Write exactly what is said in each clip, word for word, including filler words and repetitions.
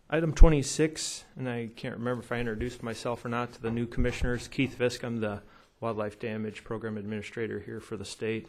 Item twenty-six, and I can't remember if I introduced myself or not to the new commissioners. Keith Visk, I'm the Wildlife Damage Program Administrator here for the state.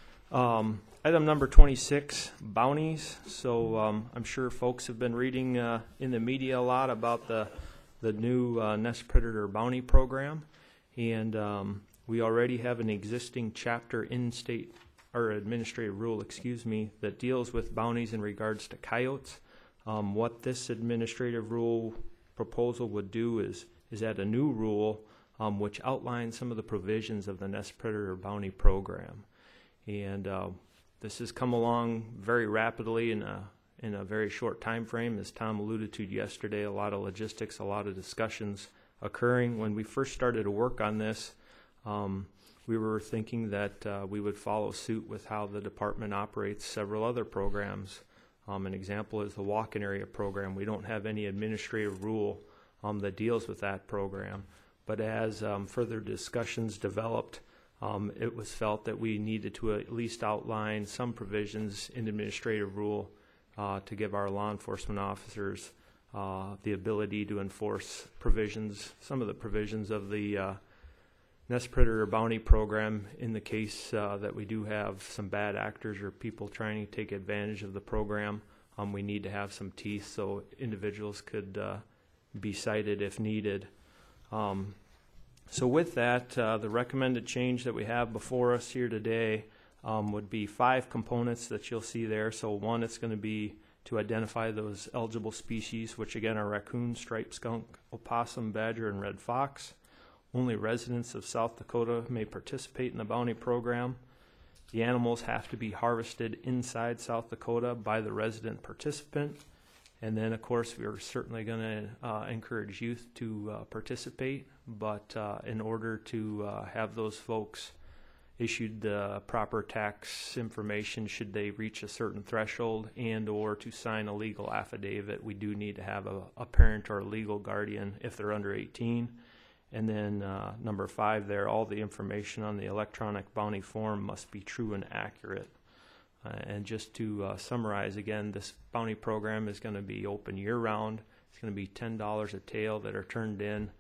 Um, item number twenty-six, bounties. So um, I'm sure folks have been reading uh, in the media a lot about the, the new uh, Nest Predator Bounty Program. And um, we already have an existing chapter in state, or administrative rule, excuse me, that deals with bounties in regards to coyotes. Um, what this administrative rule proposal would do is, is add a new rule um, which outlines some of the provisions of the Nest Predator Bounty Program. And uh, this has come along very rapidly in a, in a very short time frame. As Tom alluded to yesterday, a lot of logistics, a lot of discussions occurring. When we first started to work on this, um, we were thinking that uh, we would follow suit with how the department operates several other programs. Um, an example is the walk-in area program. We don't have any administrative rule um, that deals with that program. But as um, further discussions developed, um, it was felt that we needed to at least outline some provisions in administrative rule uh, to give our law enforcement officers uh, the ability to enforce provisions, some of the provisions of the uh, Nest Predator Bounty Program in the case uh, that we do have some bad actors or people trying to take advantage of the program. Um, we need to have some teeth so individuals could uh, be cited if needed. Um, so with that, uh, the recommended change that we have before us here today um, would be five components that you'll see there. So one, it's going to be to identify those eligible species, which again are raccoon, striped skunk, opossum, badger, and red fox. Only residents of South Dakota may participate in the bounty program. The animals have to be harvested inside South Dakota by the resident participant. And then, of course, we're certainly going to uh, encourage youth to uh, participate. But uh, in order to uh, have those folks issued the proper tax information should they reach a certain threshold and or to sign a legal affidavit, we do need to have a, a parent or a legal guardian if they're under eighteen. And then uh, number five there, all the information on the electronic bounty form must be true and accurate. Uh, and just to uh, summarize again, this bounty program is going to be open year-round. It's going to be ten dollars a tail that are turned in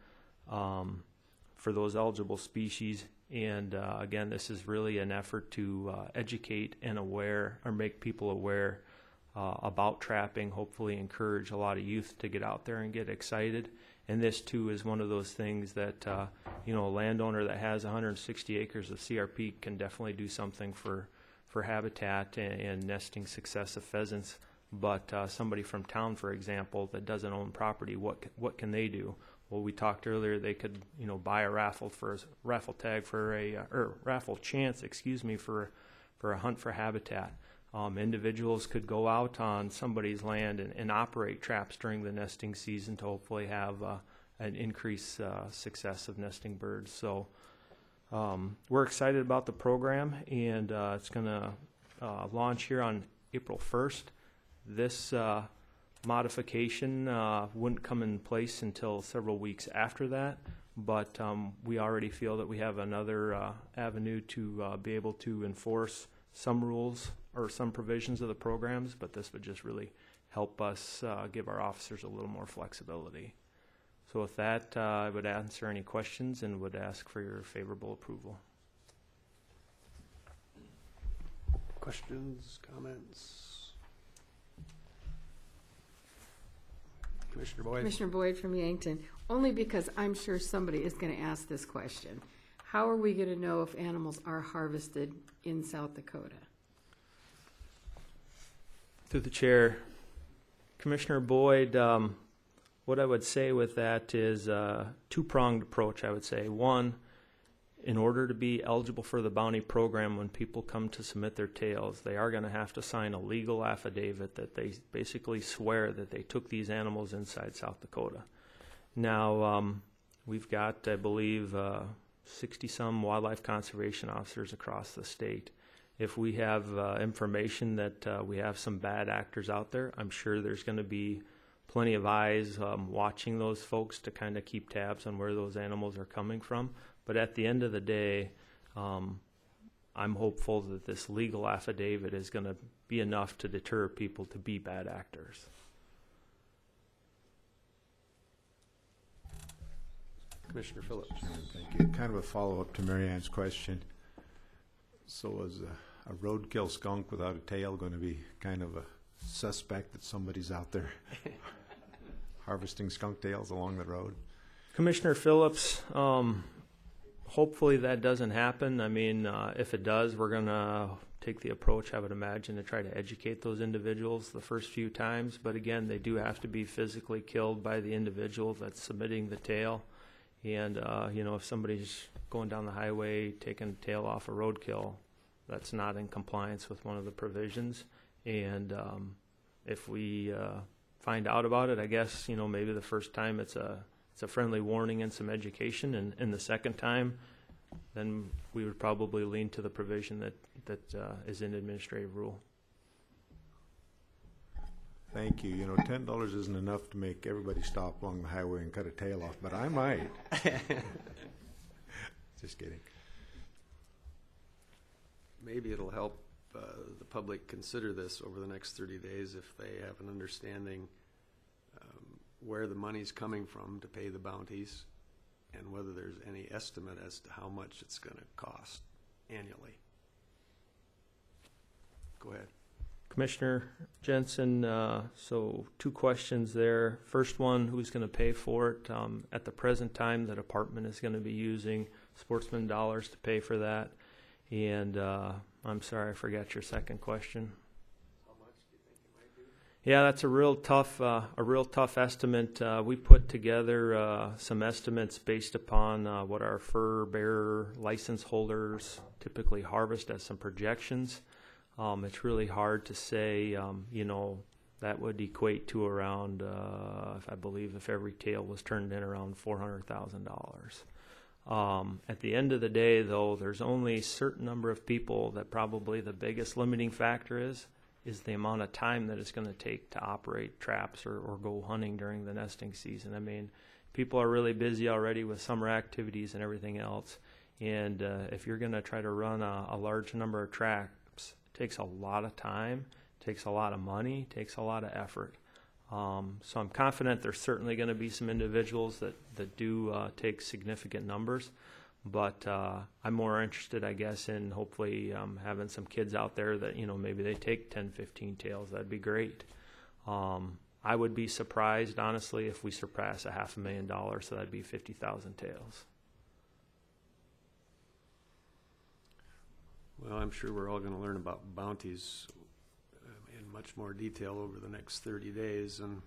um, for those eligible species. And uh, again, this is really an effort to uh, educate and aware, or make people aware uh, about trapping, hopefully encourage a lot of youth to get out there and get excited. And this, too, is one of those things that, uh, you know, a landowner that has one hundred sixty acres of C R P can definitely do something for, for habitat and, and nesting success of pheasants. But uh, somebody from town, for example, that doesn't own property, what what can they do? Well, we talked earlier, they could, you know, buy a raffle for a raffle tag for a, uh, or raffle chance, excuse me, for, for a hunt for habitat. Um, individuals could go out on somebody's land and, and operate traps during the nesting season to hopefully have uh, an increased uh, success of nesting birds. So um, we're excited about the program, and uh, it's going to uh, launch here on April first. This uh, modification uh, wouldn't come in place until several weeks after that, but um, we already feel that we have another uh, avenue to uh, be able to enforce some rules or some provisions of the programs, but this would just really help us uh, give our officers a little more flexibility. So with that, uh, I would answer any questions and would ask for your favorable approval. Questions, comments? Commissioner Boyd. Commissioner Boyd from Yankton. Only because I'm sure somebody is going to ask this question. How are we going to know if animals are harvested in South Dakota? Through the chair, Commissioner Boyd, um, what I would say with that is a two-pronged approach, I would say. One, in order to be eligible for the bounty program, when people come to submit their tails, they are going to have to sign a legal affidavit that they basically swear that they took these animals inside South Dakota. Now, um, we've got, I believe, uh, sixty-some wildlife conservation officers across the state. If we have uh, information that uh, we have some bad actors out there, I'm sure there's going to be plenty of eyes um, watching those folks to kind of keep tabs on where those animals are coming from. But at the end of the day, um, I'm hopeful that this legal affidavit is going to be enough to deter people to be bad actors. Commissioner Phillips. Chairman, thank you. Kind of a follow-up to Mary Ann's question. So is a, a roadkill skunk without a tail going to be kind of a suspect that somebody's out there harvesting skunk tails along the road? Commissioner Phillips, um, hopefully that doesn't happen. I mean, uh, if it does, we're going to take the approach, I would imagine, to try to educate those individuals the first few times. But again, they do have to be physically killed by the individual that's submitting the tail. And, uh, you know, if somebody's going down the highway taking a tail off a roadkill, that's not in compliance with one of the provisions. And um, if we uh, find out about it, I guess, you know, maybe the first time it's a it's a friendly warning and some education, and, and the second time, then we would probably lean to the provision that, that uh, is in administrative rule. Thank you. You know, ten dollars isn't enough to make everybody stop along the highway and cut a tail off, but I might. Just kidding. Maybe it'll help uh, the public consider this over the next thirty days if they have an understanding um, where the money's coming from to pay the bounties and whether there's any estimate as to how much it's going to cost annually. Go ahead. Commissioner Jensen, uh, so two questions there. First one, who's going to pay for it? Um, at the present time, the department is going to be using sportsman dollars to pay for that. And uh, I'm sorry, I forgot your second question. How much do you think it might be? Yeah, that's a real tough, uh, a real tough estimate. Uh, we put together uh, some estimates based upon uh, what our fur bearer license holders typically harvest as some projections. Um, it's really hard to say, um, you know, that would equate to around, uh, if I believe if every tail was turned in, around four hundred thousand dollars. Um, at the end of the day, though, there's only a certain number of people that probably the biggest limiting factor is, is the amount of time that it's going to take to operate traps or, or go hunting during the nesting season. I mean, people are really busy already with summer activities and everything else. And uh, if you're going to try to run a, a large number of traps, takes a lot of time, takes a lot of money, takes a lot of effort. Um, so I'm confident there's certainly going to be some individuals that, that do uh, take significant numbers, but uh, I'm more interested, I guess, in hopefully um, having some kids out there that, you know, maybe they take ten, fifteen tails. That'd be great. Um, I would be surprised, honestly, if we surpass a half a million dollars, so that'd be fifty thousand tails. Well, I'm sure we're all going to learn about bounties um, in much more detail over the next thirty days. And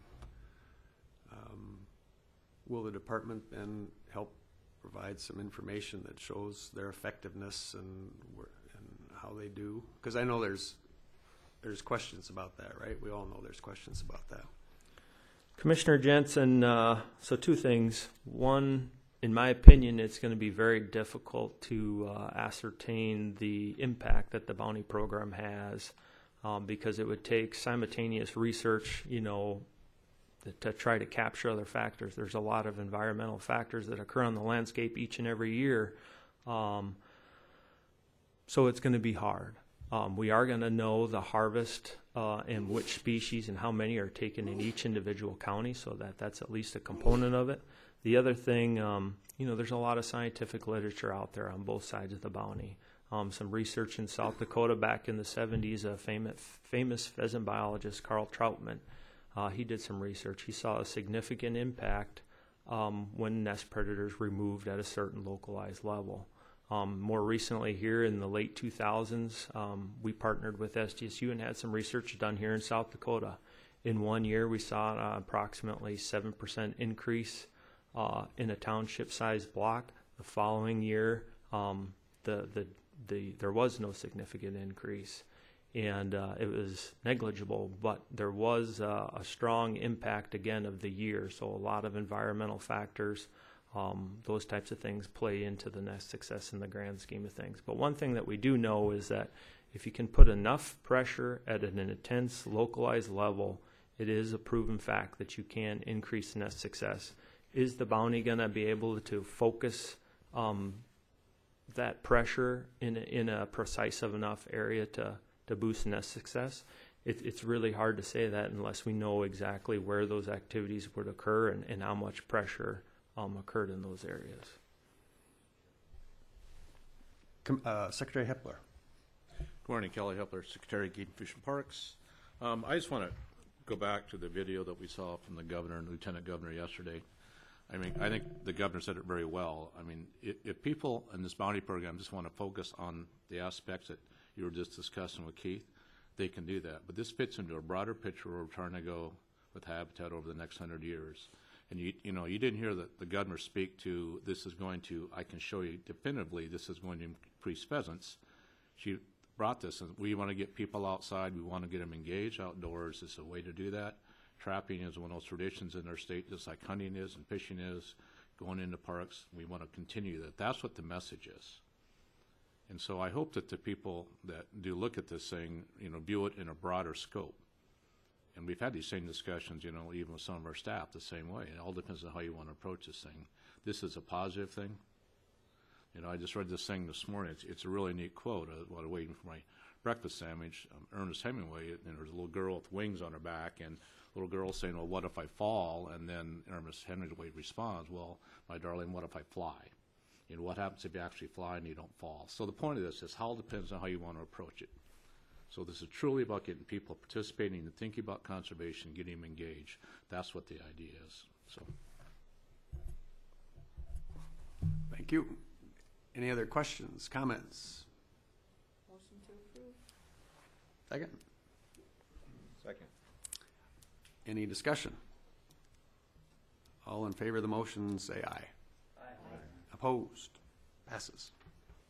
um, will the department then help provide some information that shows their effectiveness and, where, and how they do? Because I know there's there's questions about that, right? We all know there's questions about that. Commissioner Jensen, uh, so two things. One, in my opinion, it's going to be very difficult to uh, ascertain the impact that the bounty program has um, because it would take simultaneous research, you know, to, to try to capture other factors. There's a lot of environmental factors that occur on the landscape each and every year. Um, so it's going to be hard. Um, we are going to know the harvest uh, and which species and how many are taken in each individual county, so that that's at least a component of it. The other thing, um, you know, there's a lot of scientific literature out there on both sides of the bounty. Um, some research in South Dakota back in the seventies, a famous, famous pheasant biologist, Carl Troutman, uh, he did some research. He saw a significant impact um, when nest predators removed at a certain localized level. Um, more recently here in the late two thousands, um, we partnered with S D S U and had some research done here in South Dakota. In one year, we saw uh, approximately seven percent increase Uh, in a township-sized block. The following year, um, the, the the there was no significant increase, and uh, it was negligible. But there was uh, a strong impact again of the year. So a lot of environmental factors, um, those types of things play into the nest success in the grand scheme of things. But one thing that we do know is that if you can put enough pressure at an intense, localized level, it is a proven fact that you can increase nest success. Is the bounty going to be able to focus um, that pressure in a, in a precise enough area to, to boost nest success? It, it's really hard to say that unless we know exactly where those activities would occur and, and how much pressure um, occurred in those areas. Com- uh, Secretary Hepler. Good morning, Kelly Hepler, Secretary of Game and Fish and Parks. Um, I just want to go back to the video that we saw from the governor and lieutenant governor yesterday. I mean, I think the governor said it very well. I mean, if, if people in this bounty program just want to focus on the aspects that you were just discussing with Keith, they can do that. But this fits into a broader picture where we're trying to go with Habitat over the next hundred years. And you, you know, you didn't hear the, the governor speak to this is going to, I can show you definitively, this is going to increase pheasants. She brought this, and we want to get people outside. We want to get them engaged outdoors. It's a way to do that. Trapping is one of those traditions in our state, just like hunting is and fishing is, going into parks. We want to continue that. That's what the message is. And so I hope that the people that do look at this thing, you know, view it in a broader scope. And we've had these same discussions, you know, even with some of our staff the same way. It all depends on how you want to approach this thing. This is a positive thing. You know, I just read this thing this morning. It's, it's a really neat quote. I was waiting for my breakfast sandwich. Um, Ernest Hemingway, and there's a little girl with wings on her back, and little girl saying, well, what if I fall? And then Ernest Hemingway responds, well, my darling, what if I fly? You know, what happens if you actually fly and you don't fall? So the point of this is how it depends on how you want to approach it. So this is truly about getting people participating and thinking about conservation, getting them engaged. That's what the idea is. So, Thank you. Any other questions, comments? Motion to approve. Second. Second. Any discussion? All in favor of the motion, say aye. Aye. Opposed? Passes.